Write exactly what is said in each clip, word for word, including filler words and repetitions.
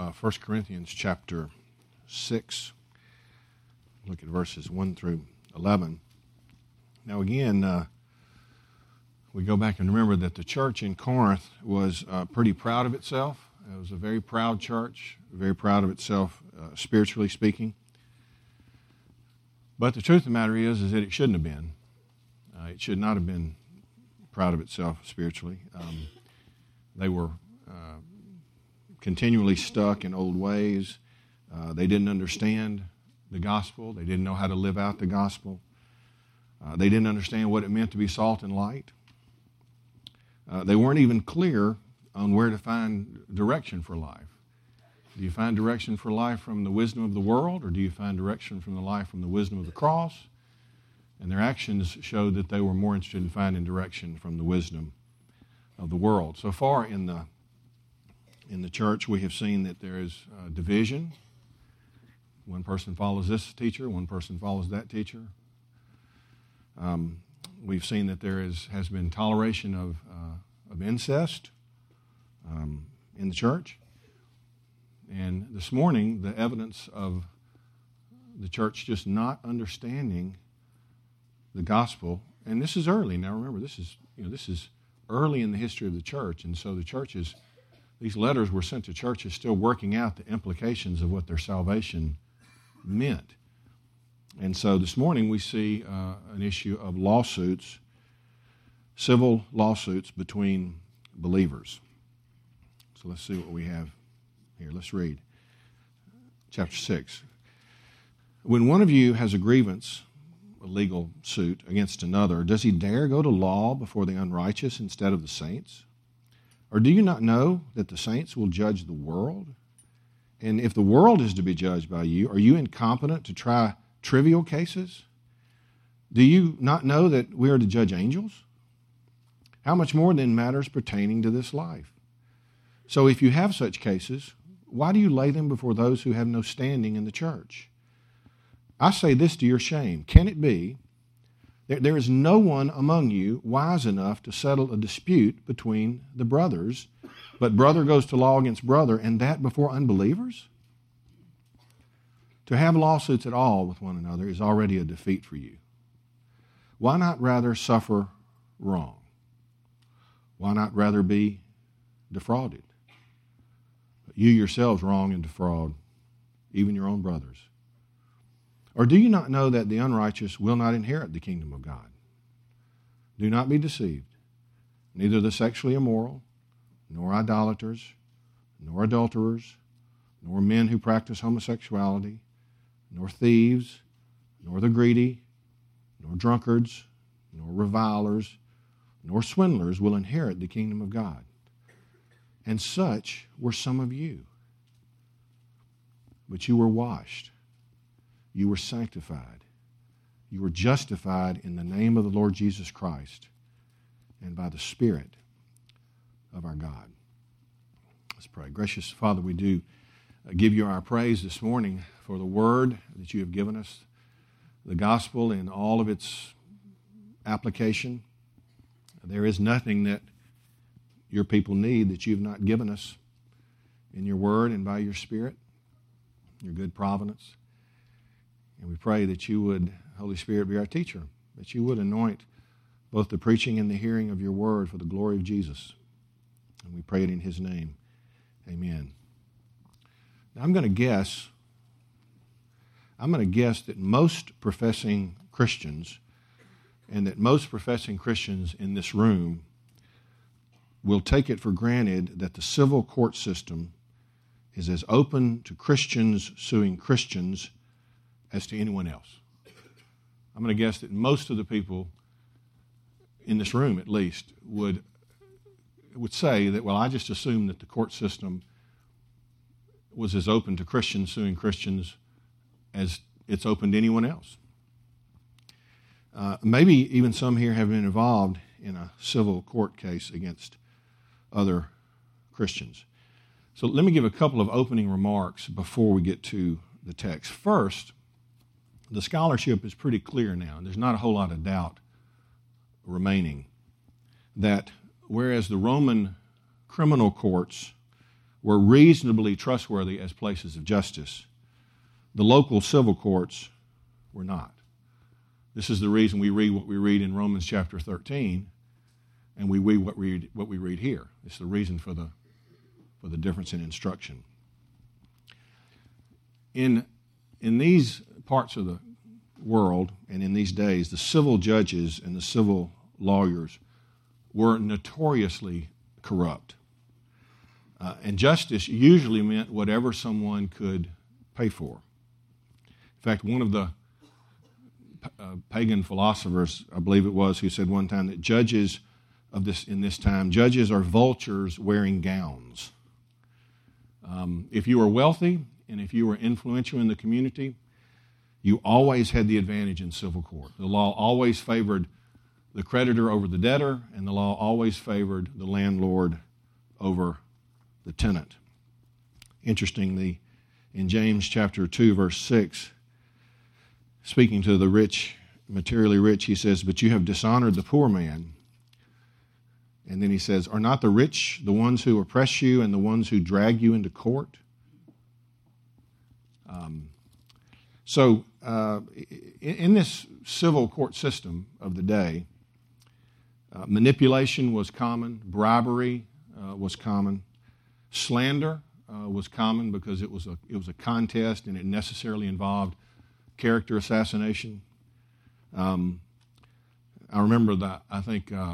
uh, First Corinthians chapter six. Look at verses one through eleven. Now again, uh, we go back and remember that the church in Corinth was uh, pretty proud of itself. It was a very proud church, very proud of itself, uh, spiritually speaking. But the truth of the matter is, is that it shouldn't have been. Uh, it should not have been proud of itself spiritually. Um, they were uh, continually stuck in old ways. Uh, they didn't understand the gospel. They didn't know how to live out the gospel. Uh, they didn't understand what it meant to be salt and light. Uh, they weren't even clear on where to find direction for life. Do you find direction for life from the wisdom of the world, or do you find direction from the life from the wisdom of the cross? And their actions showed that they were more interested in finding direction from the wisdom of the world. So far in the in the church, we have seen that there is uh, division. One person follows this teacher, one person follows that teacher. Um, we've seen that there is has been toleration of uh, of incest um, in the church. And this morning, the evidence of the church just not understanding the gospel, and this is early. Now remember, this is you know this is early in the history of the church, and so the churches, these letters were sent to churches still working out the implications of what their salvation meant. And so this morning we see uh, an issue of lawsuits, civil lawsuits between believers. So let's see what we have here. Let's read chapter six. When one of you has a grievance, a legal suit against another, does he dare go to law before the unrighteous instead of the saints? Or do you not know that the saints will judge the world? And if the world is to be judged by you, are you incompetent to try trivial cases? Do you not know that we are to judge angels? How much more then matters pertaining to this life? So if you have such cases, why do you lay them before those who have no standing in the church? I say this to your shame. Can it be that there is no one among you wise enough to settle a dispute between the brothers, but brother goes to law against brother, and that before unbelievers? To have lawsuits at all with one another is already a defeat for you. Why not rather suffer wrong? Why not rather be defrauded? You yourselves wrong and defraud even your own brothers. Or do you not know that the unrighteous will not inherit the kingdom of God? Do not be deceived. Neither the sexually immoral, nor idolaters, nor adulterers, nor men who practice homosexuality, nor thieves, nor the greedy, nor drunkards, nor revilers, nor swindlers will inherit the kingdom of God. And such were some of you. But you were washed. You were sanctified. You were justified in the name of the Lord Jesus Christ and by the Spirit of our God. Let's pray. Gracious Father, we do give you our praise this morning for the word that you have given us, the gospel in all of its application. There is nothing that your people need that you've not given us in your word and by your Spirit, your good providence. And we pray that you would, Holy Spirit, be our teacher, that you would anoint both the preaching and the hearing of your word for the glory of Jesus. And we pray it in his name. Amen. Now, I'm going to guess, I'm going to guess that most professing Christians and that most professing Christians in this room will take it for granted that the civil court system is as open to Christians suing Christians as to anyone else. I'm going to guess that most of the people in this room, at least, would would say that, well, I just assumed that the court system was as open to Christians suing Christians as it's open to anyone else. Uh, maybe even some here have been involved in a civil court case against other Christians. So let me give a couple of opening remarks before we get to the text. First, the scholarship is pretty clear now, and there's not a whole lot of doubt remaining, that whereas the Roman criminal courts were reasonably trustworthy as places of justice, the local civil courts were not. This is the reason we read what we read in Romans chapter thirteen, and we read what we read, what we read here. It's the reason for the, for the difference in instruction. In, in these parts of the world and in these days, the civil judges and the civil lawyers were notoriously corrupt. Uh, and justice usually meant whatever someone could pay for. In fact, one of the uh, pagan philosophers, I believe it was, who said one time that judges of this in this time, judges are vultures wearing gowns. Um, if you were wealthy and if you were influential in the community, you always had the advantage in civil court. The law always favored the creditor over the debtor, and the law always favored the landlord over the tenant. Interestingly, in James chapter two, verse six, speaking to the rich, materially rich, he says, "But you have dishonored the poor man." And then he says, "Are not the rich the ones who oppress you and the ones who drag you into court?" Um, so uh, in, in this civil court system of the day, uh, manipulation was common, bribery uh, was common, slander uh, was common because it was a it was a contest and it necessarily involved character assassination. Um, I remember that. I think uh,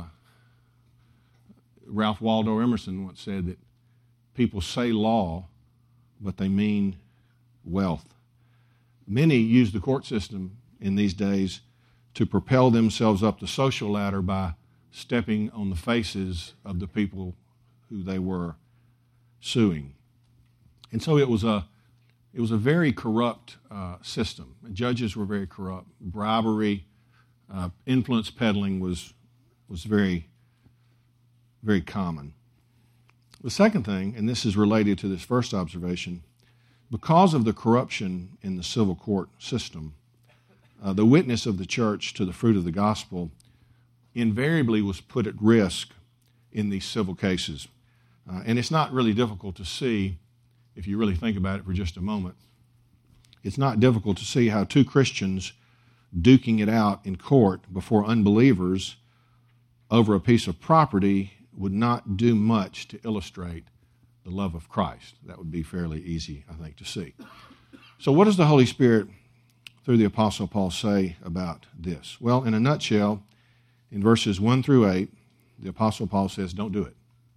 Ralph Waldo Emerson once said that people say law, but they mean wealth. Many use the court system in these days to propel themselves up the social ladder by stepping on the faces of the people who they were suing. And so it was a it was a very corrupt uh, system. Judges were very corrupt. Bribery, uh, influence peddling was was very, very common. The second thing, and this is related to this first observation, because of the corruption in the civil court system, uh, the witness of the church to the fruit of the gospel invariably was put at risk in these civil cases. Uh, and it's not really difficult to see, if you really think about it for just a moment, it's not difficult to see how two Christians duking it out in court before unbelievers over a piece of property would not do much to illustrate the love of Christ. That would be fairly easy, I think, to see. So what does the Holy Spirit, through the Apostle Paul, say about this? Well, in a nutshell, in verses one through eight, the Apostle Paul says, don't do it.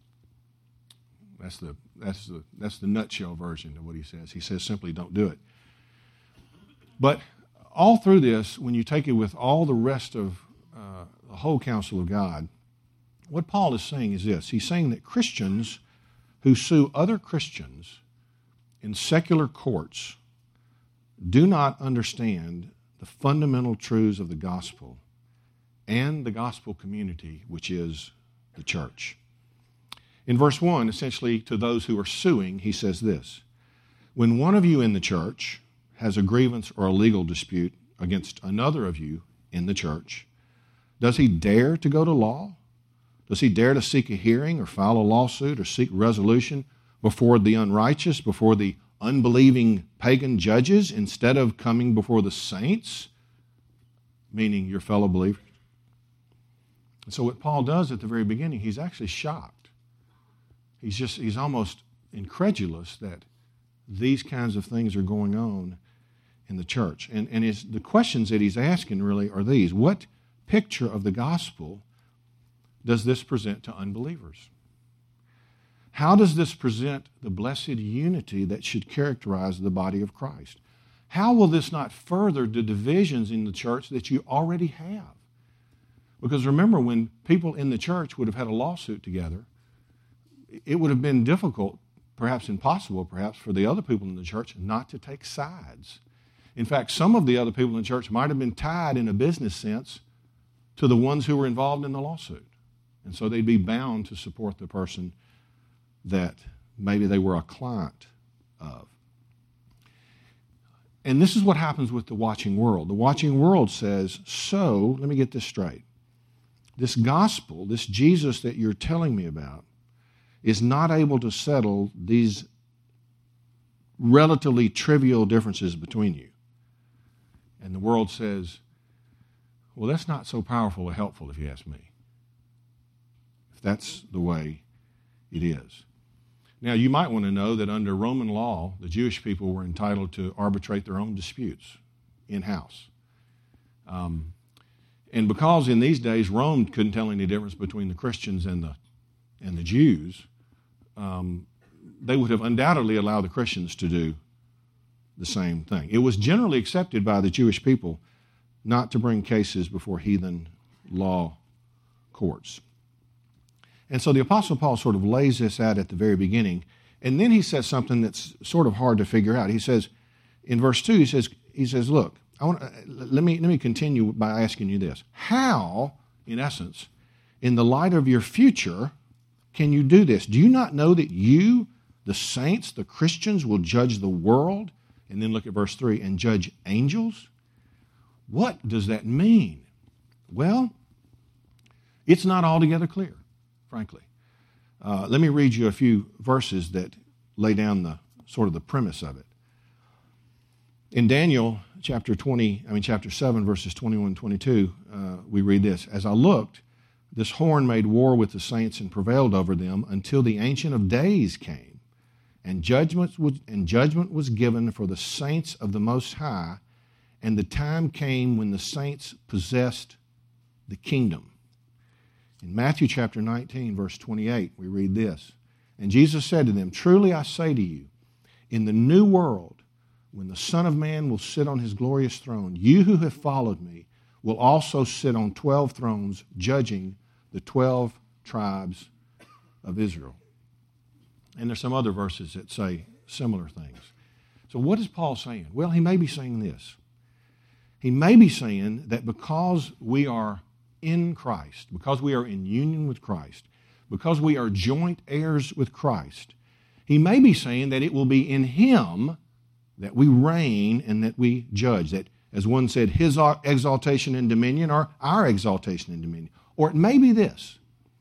That's the, that's the, that's the nutshell version of what he says. He says simply, don't do it. But all through this, when you take it with all the rest of uh, the whole counsel of God, what Paul is saying is this. He's saying that Christians who sue other Christians in secular courts do not understand the fundamental truths of the gospel and the gospel community, which is the church. In verse one, essentially to those who are suing, he says this: when one of you in the church has a grievance or a legal dispute against another of you in the church, does he dare to go to law? Does he dare to seek a hearing or file a lawsuit or seek resolution before the unrighteous, before the unbelieving pagan judges, instead of coming before the saints, meaning your fellow believers? And so what Paul does at the very beginning, he's actually shocked. He's just, he's almost incredulous that these kinds of things are going on in the church. And, and his, the questions that he's asking really are these. What picture of the gospel does this present to unbelievers? How does this present the blessed unity that should characterize the body of Christ? How will this not further the divisions in the church that you already have? Because remember, when people in the church would have had a lawsuit together, it would have been difficult, perhaps impossible, perhaps, for the other people in the church not to take sides. In fact, some of the other people in the church might have been tied in a business sense to the ones who were involved in the lawsuit. And so they'd be bound to support the person that maybe they were a client of. And this is what happens with the watching world. The watching world says, so, let me get this straight. This gospel, this Jesus that you're telling me about, is not able to settle these relatively trivial differences between you. And the world says, well, that's not so powerful or helpful if you ask me. If that's the way it is. Now, you might want to know that under Roman law, the Jewish people were entitled to arbitrate their own disputes in-house. Um, and because in these days Rome couldn't tell any difference between the Christians and the and the Jews, um, they would have undoubtedly allowed the Christians to do the same thing. It was generally accepted by the Jewish people not to bring cases before heathen law courts. And so the Apostle Paul sort of lays this out at the very beginning, and then he says something that's sort of hard to figure out. He says, in verse two, he says, he says, look, I want to, let me let me continue by asking you this. How, in essence, in the light of your future, can you do this? Do you not know that you, the saints, the Christians, will judge the world? And then look at verse three, and judge angels? What does that mean? Well, it's not altogether clear, frankly. Uh, let me read you a few verses that lay down the sort of the premise of it. In Daniel chapter twenty, I mean chapter seven, verses twenty-one and twenty-two, uh, we read this: As I looked, this horn made war with the saints and prevailed over them until the Ancient of Days came, and judgment was, and judgment was given for the saints of the Most High, and the time came when the saints possessed the kingdom. In Matthew chapter nineteen, verse twenty-eight, we read this: And Jesus said to them, Truly I say to you, in the new world, when the Son of Man will sit on his glorious throne, you who have followed me will also sit on twelve thrones, judging the twelve tribes of Israel. And there's some other verses that say similar things. So what is Paul saying? Well, he may be saying this. He may be saying that because we are in Christ, because we are in union with Christ, because we are joint heirs with Christ, he may be saying that it will be in him that we reign and that we judge. That, as one said, his exaltation and dominion are our exaltation and dominion. Or it may be this.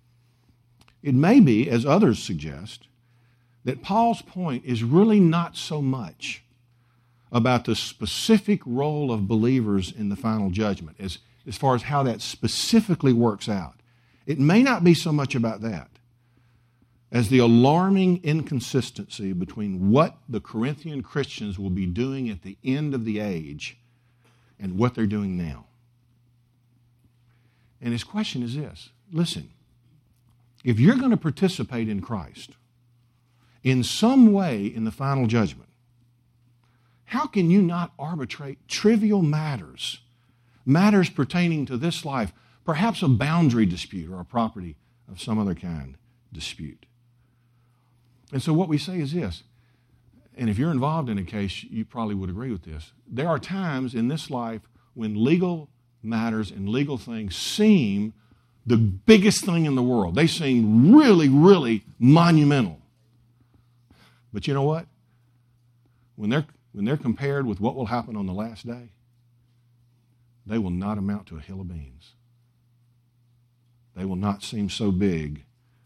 It may be, as others suggest, that Paul's point is really not so much about the specific role of believers in the final judgment, as, as far as how that specifically works out. It may not be so much about that as the alarming inconsistency between what the Corinthian Christians will be doing at the end of the age and what they're doing now. And his question is this: listen, if you're going to participate in Christ in some way in the final judgment, how can you not arbitrate trivial matters, matters pertaining to this life, perhaps a boundary dispute or a property of some other kind dispute? And so what we say is this, and if you're involved in a case, you probably would agree with this. There are times in this life when legal matters and legal things seem the biggest thing in the world. They seem really, really monumental. But you know what? When they're, when they're compared with what will happen on the last day, they will not amount to a hill of beans. They will not seem so big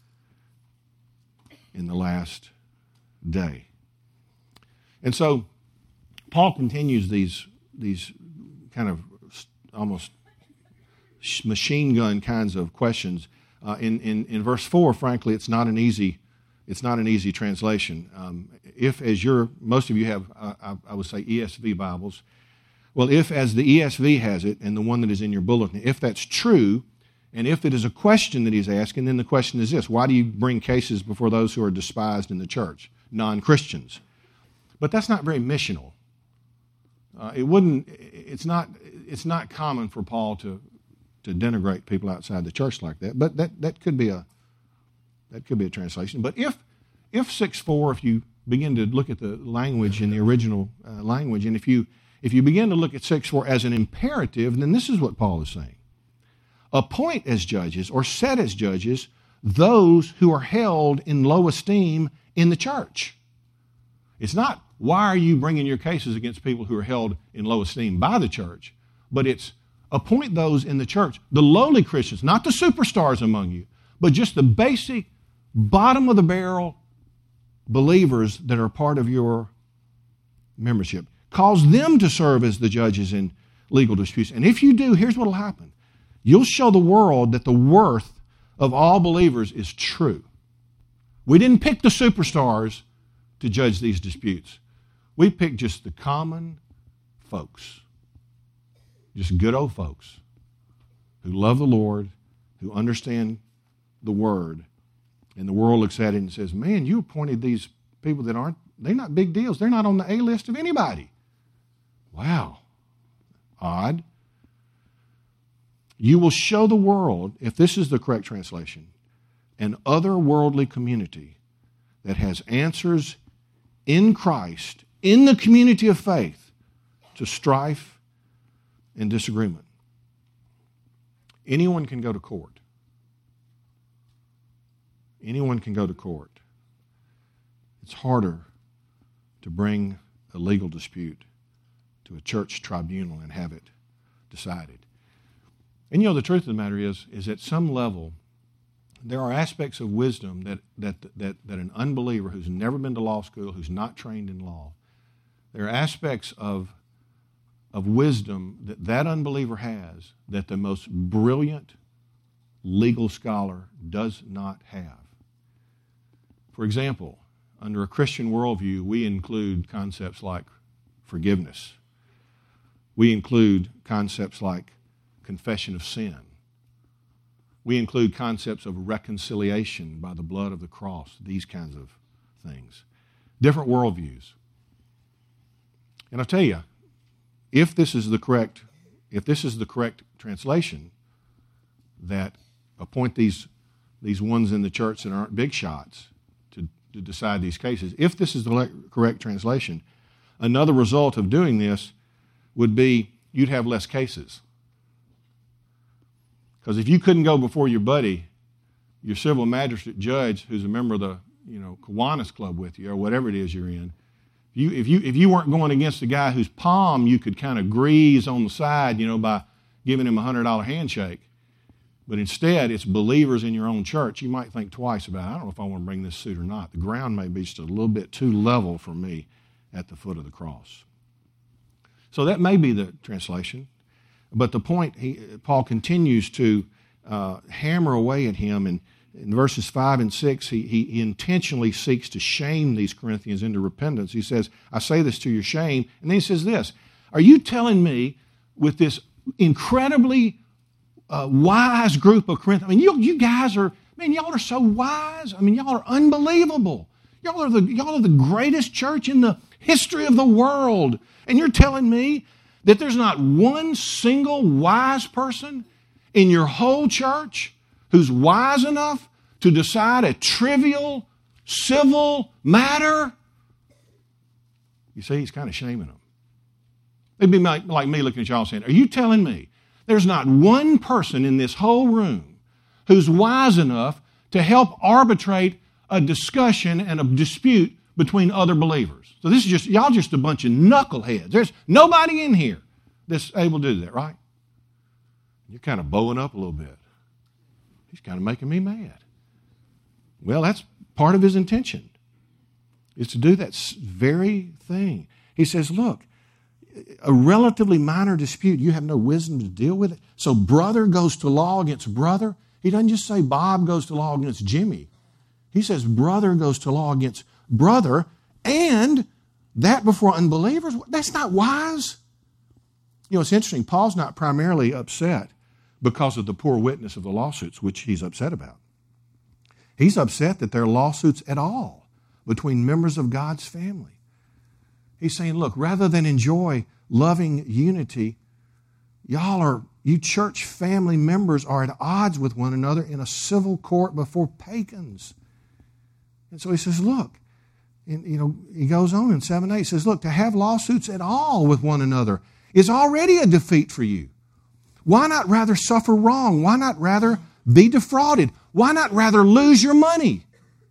in the last day. And so Paul continues these, these kind of almost machine gun kinds of questions. Uh, in, in, in verse four, frankly, it's not an easy, it's not an easy translation. Um, if, as you're, most of you have, uh, I, I would say, E S V Bibles. Well, if, as the E S V has it, and the one that is in your bulletin, if that's true, and if it is a question that he's asking, then the question is this: why do you bring cases before those who are despised in the church, non-Christians? But that's not very missional. Uh, it wouldn't. It's not. It's not common for Paul to to denigrate people outside the church like that. But that, that could be a that could be a translation. But if if six four, if you begin to look at the language in the original uh, language, and if you if you begin to look at six four as an imperative, then this is what Paul is saying: appoint as judges or set as judges those who are held in low esteem in the church. It's not, why are you bringing your cases against people who are held in low esteem by the church? But it's, appoint those in the church, the lowly Christians, not the superstars among you, but just the basic, bottom of the barrel believers that are part of your membership. Cause them to serve as the judges in legal disputes. And if you do, here's what will happen. You'll show the world that the worth of all believers is true. We didn't pick the superstars to judge these disputes. We picked just the common folks. Just good old folks who love the Lord, who understand the Word. And the world looks at it and says, man, you appointed these people that aren't, they're not big deals. They're not on the A list of anybody. Wow. Odd. You will show the world, if this is the correct translation, an otherworldly community that has answers in Christ, in the community of faith, to strife and disagreement. Anyone can go to court. Anyone can go to court. It's harder to bring a legal dispute to a church tribunal and have it decided. And you know, the truth of the matter is, is at some level, there are aspects of wisdom that, that, that, that an unbeliever who's never been to law school, who's not trained in law, there are aspects of, of wisdom that that unbeliever has that the most brilliant legal scholar does not have. For example, under a Christian worldview, we include concepts like forgiveness. We include concepts like confession of sin. We include concepts of reconciliation by the blood of the cross, these kinds of things. Different worldviews. And I'll tell you, if this is the correct, if this is the correct translation, that appoint these, these ones in the church that aren't big shots to, to decide these cases, if this is the correct translation, another result of doing this would be you'd have less cases. Because if you couldn't go before your buddy, your civil magistrate judge, who's a member of the you know Kiwanis Club with you, or whatever it is you're in, if you if you if you weren't going against a guy whose palm you could kind of grease on the side, you know, by giving him a hundred dollar handshake, but instead it's believers in your own church, you might think twice about it. I don't know if I want to bring this suit or not. The ground may be just a little bit too level for me at the foot of the cross. So that may be the translation. But the point, he, Paul continues to uh, hammer away at him. And in verses five and six, he, he, he intentionally seeks to shame these Corinthians into repentance. He says, I say this to your shame. And then he says this, are you telling me with this incredibly uh, wise group of Corinthians, I mean, you, you guys are, man, y'all are so wise. I mean, y'all are unbelievable. Y'all are the, y'all are the greatest church in the history of the world. And you're telling me that there's not one single wise person in your whole church who's wise enough to decide a trivial civil matter? You see, he's kind of shaming them. It'd be like, like me looking at y'all saying, are you telling me there's not one person in this whole room who's wise enough to help arbitrate a discussion and a dispute between other believers? So this is just, y'all just a bunch of knuckleheads. There's nobody in here that's able to do that, right? You're kind of bowing up a little bit. He's kind of making me mad. Well, that's part of his intention, is to do that very thing. He says, look, a relatively minor dispute, you have no wisdom to deal with it. So brother goes to law against brother. He doesn't just say Bob goes to law against Jimmy. He says brother goes to law against brother, and that before unbelievers. That's not wise. You know, it's interesting. Paul's not primarily upset because of the poor witness of the lawsuits, which he's upset about. He's upset that there are lawsuits at all between members of God's family. He's saying, look, rather than enjoy loving unity, y'all are, you church family members are at odds with one another in a civil court before pagans. And so he says, look, and, you know, he goes on in seven eight, he says, look, to have lawsuits at all with one another is already a defeat for you. Why not rather suffer wrong? Why not rather be defrauded? Why not rather lose your money?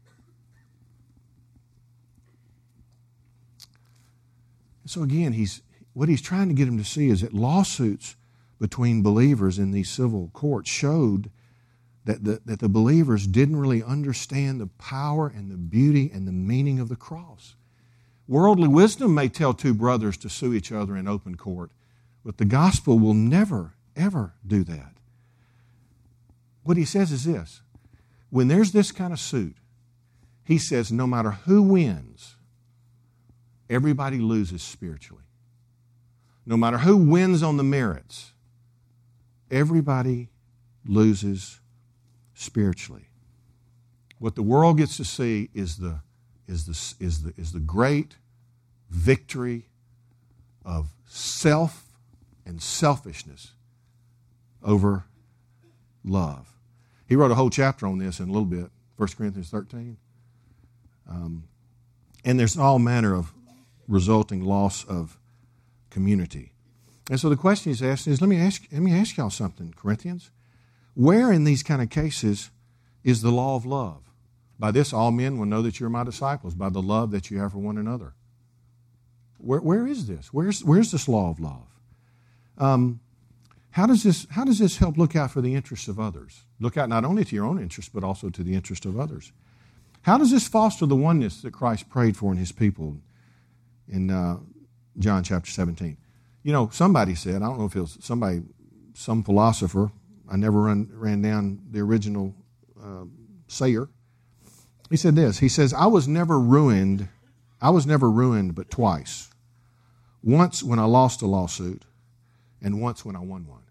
So again, he's what he's trying to get him to see is that lawsuits between believers in these civil courts showed that the, that the believers didn't really understand the power and the beauty and the meaning of the cross. Worldly wisdom may tell two brothers to sue each other in open court, but the gospel will never, ever do that. What he says is this. When there's this kind of suit, he says no matter who wins, everybody loses spiritually. No matter who wins on the merits, everybody loses spiritually. What the world gets to see is the is the is the is the great victory of self and selfishness over love. He wrote a whole chapter on this in a little bit, First Corinthians thirteen. Um, and there's all manner of resulting loss of community. And so the question he's asking is, let me ask, let me ask y'all something, Corinthians. Where in these kind of cases is the law of love? By this all men will know that you're my disciples, by the love that you have for one another. Where, where is this? Where's, where's this law of love? Um, how does this, how does this help look out for the interests of others? Look out not only to your own interests, but also to the interest of others. How does this foster the oneness that Christ prayed for in his people in uh, John chapter seventeen? You know, somebody said, I don't know if it was somebody, some philosopher, I never run, ran down the original uh, sayer. He said this, he says, I was never ruined, I was never ruined but twice. Once when I lost a lawsuit, and once when I won one.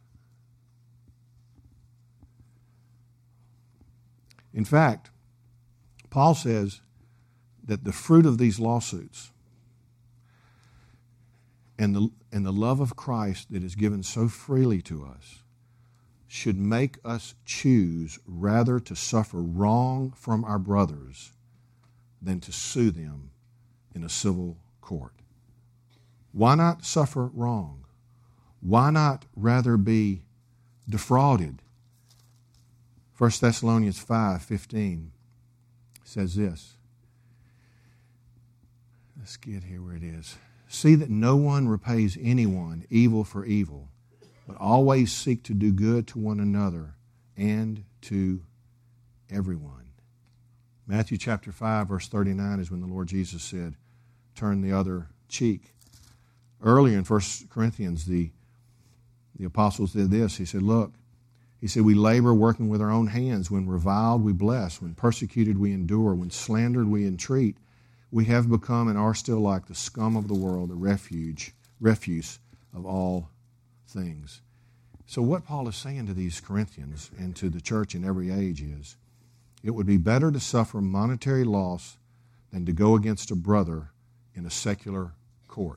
In fact, Paul says that the fruit of these lawsuits and the, and the love of Christ that is given so freely to us should make us choose rather to suffer wrong from our brothers than to sue them in a civil court. Why not suffer wrong? Why not rather be defrauded? First Thessalonians five fifteen says this. Let's get here where it is. See that no one repays anyone evil for evil, but always seek to do good to one another and to everyone. Matthew chapter five, verse thirty-nine is when the Lord Jesus said, turn the other cheek. Earlier in First Corinthians, the, the apostles did this. He said, look, he said, we labor working with our own hands. When reviled, we bless. When persecuted, we endure. When slandered, we entreat. We have become and are still like the scum of the world, the refuge, refuse of all things. So what Paul is saying to these Corinthians and to the church in every age is, it would be better to suffer monetary loss than to go against a brother in a secular court.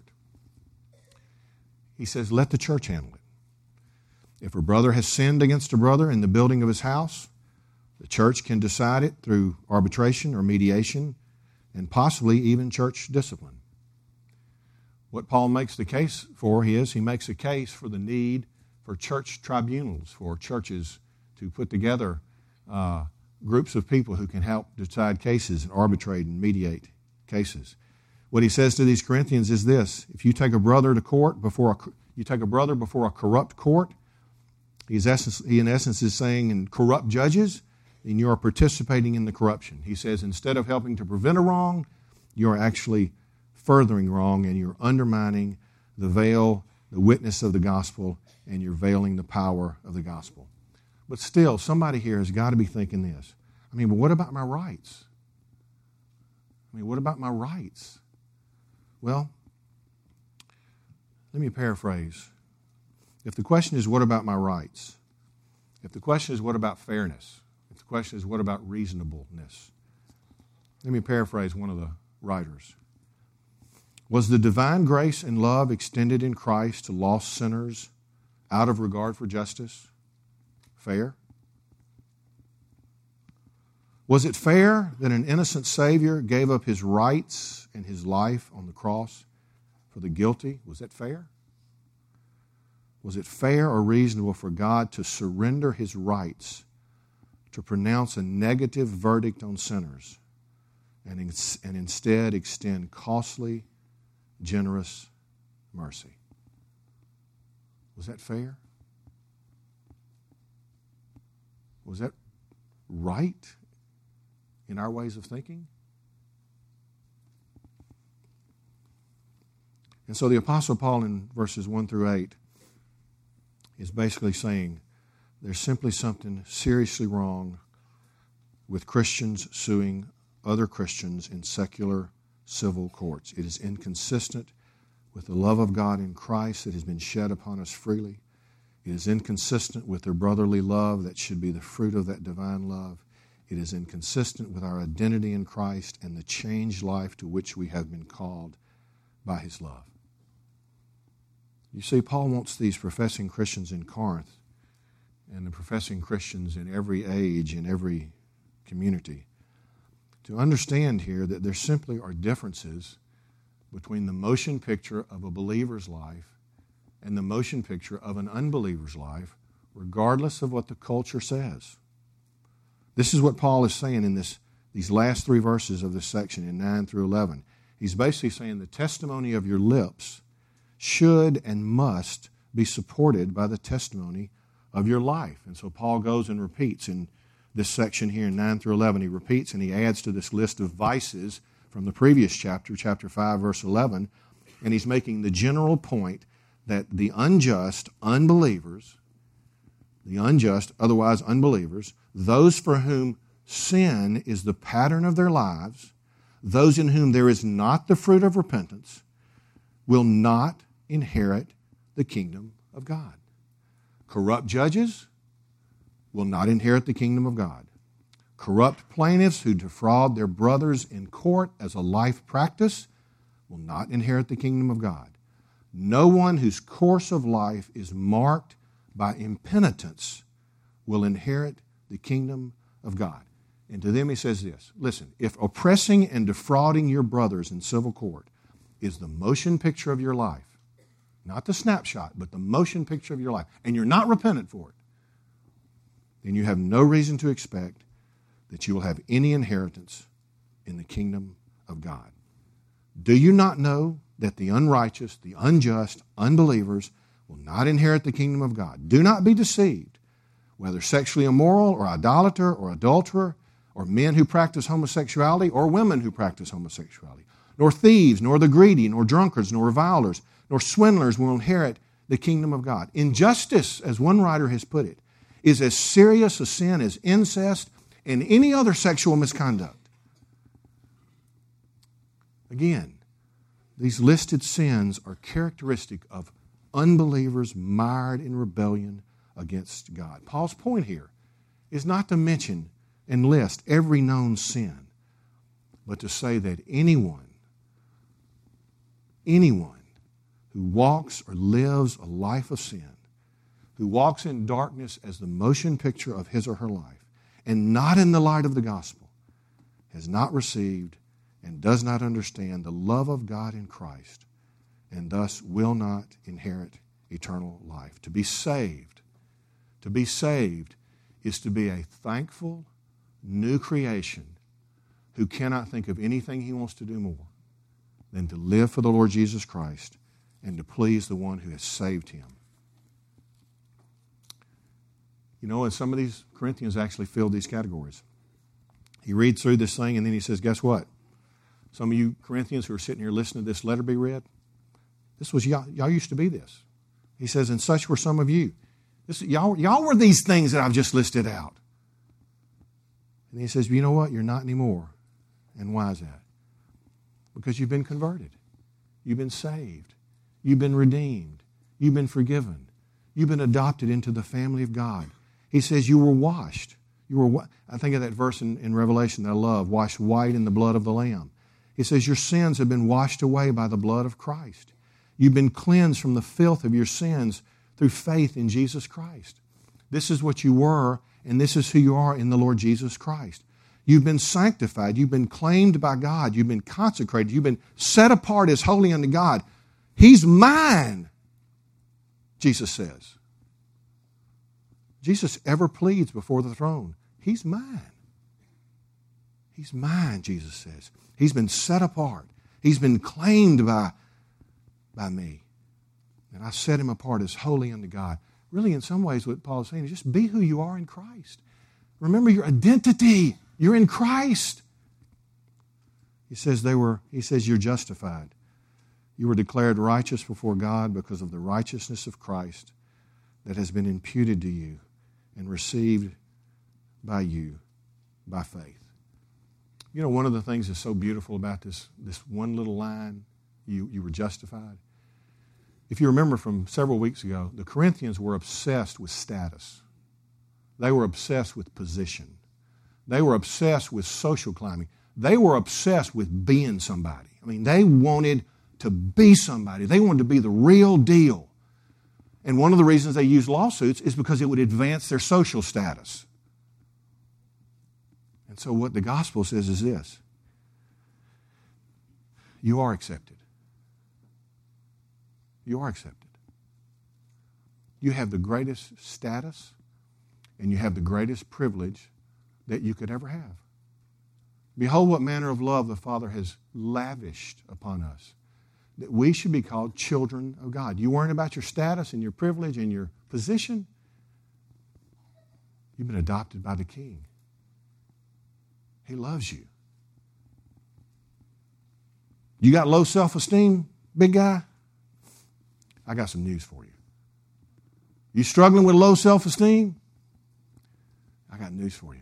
He says, let the church handle it. If a brother has sinned against a brother in the building of his house, the church can decide it through arbitration or mediation and possibly even church discipline. What Paul makes the case for is he makes a case for the need for church tribunals, for churches to put together uh, groups of people who can help decide cases and arbitrate and mediate cases. What he says to these Corinthians is this: if you take a brother to court before a, you take a brother before a corrupt court, he's essence, he in essence is saying, in corrupt judges, then you are participating in the corruption. He says instead of helping to prevent a wrong, you are actually furthering wrong, and you're undermining the veil, the witness of the gospel, and you're veiling the power of the gospel. But still, somebody here has got to be thinking this. I mean, but what about my rights? I mean, what about my rights? Well, let me paraphrase. If the question is, what about my rights? If the question is, what about fairness? If the question is, what about reasonableness? Let me paraphrase one of the writers. Was the divine grace and love extended in Christ to lost sinners out of regard for justice fair? Was it fair that an innocent Savior gave up his rights and his life on the cross for the guilty? Was that fair? Was it fair or reasonable for God to surrender his rights to pronounce a negative verdict on sinners and, in, and instead extend costly, generous mercy? Was that fair? Was that right in our ways of thinking? And so the Apostle Paul in verses one through eight is basically saying there's simply something seriously wrong with Christians suing other Christians in secular civil courts. It is inconsistent with the love of God in Christ that has been shed upon us freely. It is inconsistent with their brotherly love that should be the fruit of that divine love. It is inconsistent with our identity in Christ and the changed life to which we have been called by His love. You see, Paul wants these professing Christians in Corinth and the professing Christians in every age, in every community, to understand here that there simply are differences between the motion picture of a believer's life and the motion picture of an unbeliever's life, regardless of what the culture says. This is what Paul is saying in this, these last three verses of this section in nine through eleven. He's basically saying the testimony of your lips should and must be supported by the testimony of your life. And so Paul goes and repeats in this section here in nine through eleven. He repeats and he adds to this list of vices from the previous chapter, chapter five, verse eleven, and he's making the general point that the unjust unbelievers, the unjust, otherwise unbelievers, those for whom sin is the pattern of their lives, those in whom there is not the fruit of repentance, will not inherit the kingdom of God. Corrupt judges will not inherit the kingdom of God. Corrupt plaintiffs who defraud their brothers in court as a life practice will not inherit the kingdom of God. No one whose course of life is marked by impenitence will inherit the kingdom of God. And to them he says this, listen, if oppressing and defrauding your brothers in civil court is the motion picture of your life, not the snapshot, but the motion picture of your life, and you're not repentant for it, then you have no reason to expect that you will have any inheritance in the kingdom of God. Do you not know that the unrighteous, the unjust, unbelievers will not inherit the kingdom of God? Do not be deceived. Whether sexually immoral or idolater or adulterer or men who practice homosexuality or women who practice homosexuality, nor thieves, nor the greedy, nor drunkards, nor revilers, nor swindlers will inherit the kingdom of God. Injustice, as one writer has put it, is as serious a sin as incest and any other sexual misconduct. Again, these listed sins are characteristic of unbelievers mired in rebellion against God. Paul's point here is not to mention and list every known sin, but to say that anyone, anyone who walks or lives a life of sin, who walks in darkness as the motion picture of his or her life, and not in the light of the gospel, has not received and does not understand the love of God in Christ, and thus will not inherit eternal life. To be saved, to be saved is to be a thankful, new creation who cannot think of anything he wants to do more than to live for the Lord Jesus Christ and to please the one who has saved him. You know, and some of these Corinthians actually filled these categories. He reads through this thing and then he says, guess what? Some of you Corinthians who are sitting here listening to this letter be read, this was y'all, y'all used to be this. He says, and such were some of you. This, y'all, y'all were these things that I've just listed out. And he says, you know what? You're not anymore. And why is that? Because you've been converted. You've been saved. You've been redeemed. You've been forgiven. You've been adopted into the family of God. He says you were washed. You were. I think of that verse in, in Revelation that I love, washed white in the blood of the Lamb. He says your sins have been washed away by the blood of Christ. You've been cleansed from the filth of your sins through faith in Jesus Christ. This is what you were, and this is who you are in the Lord Jesus Christ. You've been sanctified. You've been claimed by God. You've been consecrated. You've been set apart as holy unto God. He's mine, Jesus says. Jesus ever pleads before the throne. He's mine. He's mine, Jesus says. He's been set apart. He's been claimed by, by me. And I set him apart as holy unto God. Really, in some ways, what Paul is saying is just be who you are in Christ. Remember your identity. You're in Christ. He says they were, he says you're justified. You were declared righteous before God because of the righteousness of Christ that has been imputed to you and received by you by faith. You know, one of the things that's so beautiful about this, this one little line, you, you were justified. If you remember from several weeks ago, the Corinthians were obsessed with status. They were obsessed with position. They were obsessed with social climbing. They were obsessed with being somebody. I mean, they wanted to be somebody. They wanted to be the real deal. And one of the reasons they used lawsuits is because it would advance their social status. And so what the gospel says is this: you are accepted. You are accepted. You have the greatest status and you have the greatest privilege that you could ever have. Behold what manner of love the Father has lavished upon us, that we should be called children of God. You worrying about your status and your privilege and your position? You've been adopted by the King. He loves you. You got low self-esteem, big guy? I got some news for you. You struggling with low self-esteem? I got news for you.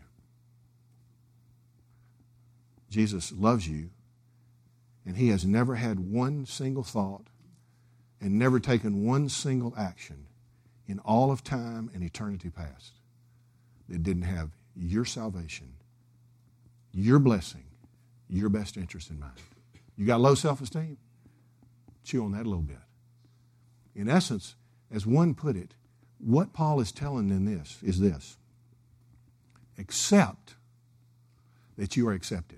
Jesus loves you, and He has never had one single thought and never taken one single action in all of time and eternity past that didn't have your salvation, your blessing, your best interest in mind. You got low self-esteem? Chew on that a little bit. In essence, as one put it, what Paul is telling in this is this: accept that you are accepted.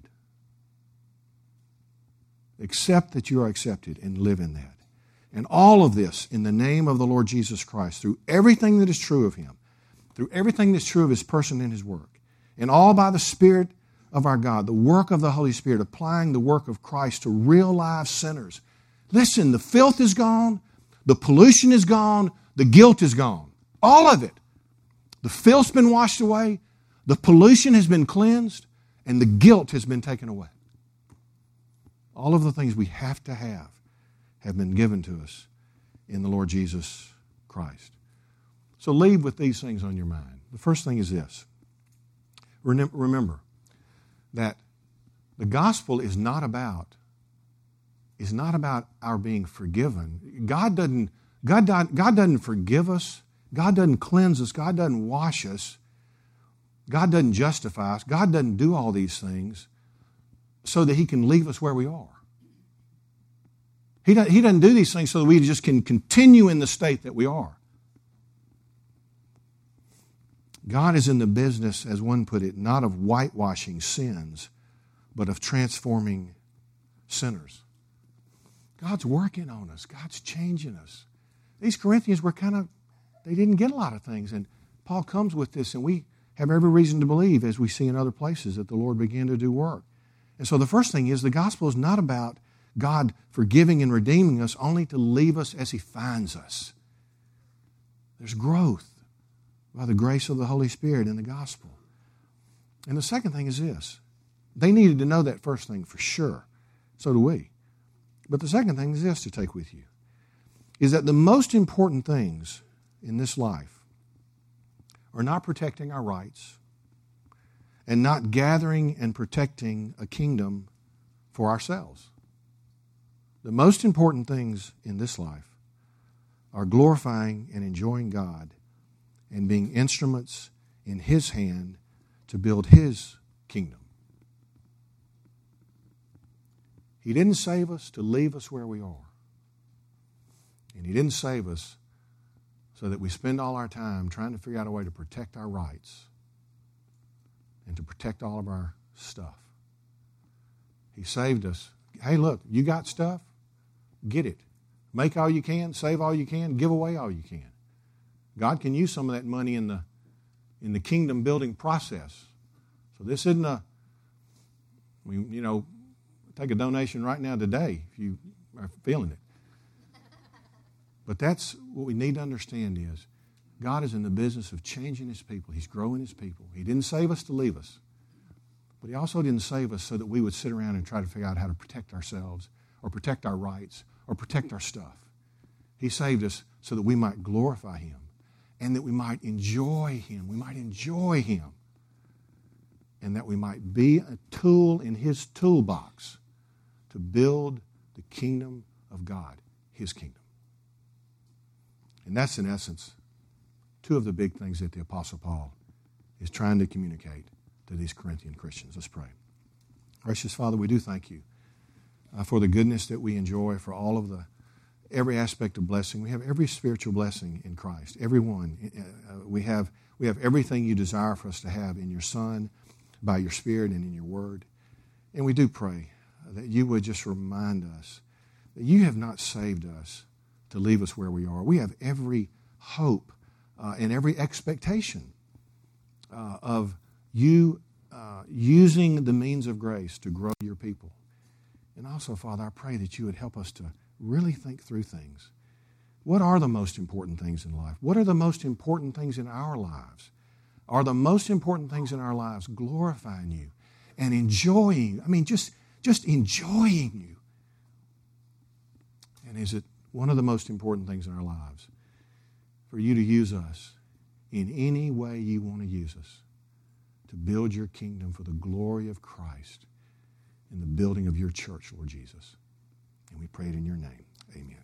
Accept that you are accepted and live in that. And all of this in the name of the Lord Jesus Christ, through everything that is true of Him, through everything that's true of His person and His work, and all by the Spirit of our God, the work of the Holy Spirit, applying the work of Christ to real live sinners. Listen, the filth is gone, the pollution is gone, the guilt is gone. All of it. The filth's been washed away, the pollution has been cleansed, and the guilt has been taken away. All of the things we have to have have been given to us in the Lord Jesus Christ. So leave with these things on your mind. The first thing is this. Remember that the gospel is not about, is not about our being forgiven. God doesn't, God, God doesn't forgive us. God doesn't cleanse us. God doesn't wash us. God doesn't justify us. God doesn't do all these things so that He can leave us where we are. He doesn't, he doesn't do these things so that we just can continue in the state that we are. God is in the business, as one put it, not of whitewashing sins, but of transforming sinners. God's working on us. God's changing us. These Corinthians were kind of, they didn't get a lot of things. And Paul comes with this, and we have every reason to believe, as we see in other places, that the Lord began to do work. And so the first thing is the gospel is not about God forgiving and redeeming us only to leave us as He finds us. There's growth by the grace of the Holy Spirit in the gospel. And the second thing is this. They needed to know that first thing for sure. So do we. But the second thing is this to take with you, is that the most important things in this life are not protecting our rights and not gathering and protecting a kingdom for ourselves. The most important things in this life are glorifying and enjoying God and being instruments in His hand to build His kingdom. He didn't save us to leave us where we are. And He didn't save us so that we spend all our time trying to figure out a way to protect our rights and to protect all of our stuff. He saved us. Hey, look, you got stuff? Get it. Make all you can, save all you can, give away all you can. God can use some of that money in the in the kingdom building process. So this isn't a, we, you know, take a donation right now today if you are feeling it. But that's what we need to understand is God is in the business of changing His people. He's growing His people. He didn't save us to leave us. But He also didn't save us so that we would sit around and try to figure out how to protect ourselves or protect our rights or protect our stuff. He saved us so that we might glorify Him and that we might enjoy Him. We might enjoy Him. And that we might be a tool in His toolbox to build the kingdom of God, His kingdom. And that's, in essence, two of the big things that the Apostle Paul is trying to communicate to these Corinthian Christians. Let's pray. Gracious Father, we do thank You uh, for the goodness that we enjoy, for all of the, every aspect of blessing. We have every spiritual blessing in Christ, every one. Uh, we have, we have everything You desire for us to have in Your Son, by Your Spirit, and in Your Word. And we do pray that You would just remind us that You have not saved us to leave us where we are. We have every hope uh, and every expectation uh, of You uh, using the means of grace to grow Your people. And also, Father, I pray that You would help us to really think through things. What are the most important things in life? What are the most important things in our lives? Are the most important things in our lives glorifying You and enjoying, I mean, just, just enjoying You? And is it one of the most important things in our lives for You to use us in any way You want to use us to build Your kingdom for the glory of Christ in the building of Your church, Lord Jesus? And we pray it in Your name. Amen.